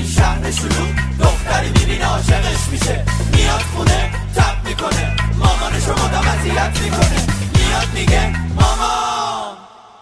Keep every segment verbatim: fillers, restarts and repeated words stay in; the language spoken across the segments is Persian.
این شهر شلوغ دختری میبینه عاشقش میشه، میاد خونه تب میکنه، مامانشو مدام اذیت میکنه، میاد میگه مامان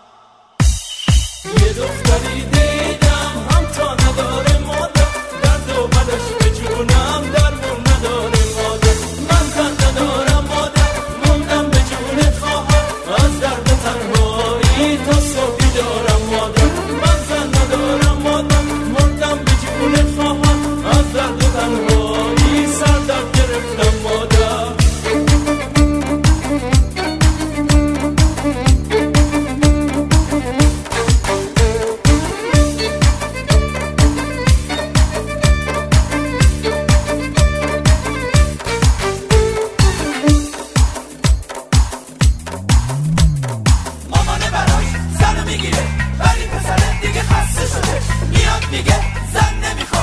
یه دختری دیدم هم تا نداره مادر، درد و بدش به جونم درمون نداره مادر، من زن ندارم مادر، موندم به جونت خواهم، از درد تنهایی تا صبحی دارم مادر، من زن ندارم مادر، موندم به جونت خواهم، از درد تنهایی سر درد گرفتم مادر. میگه زن نمیخواد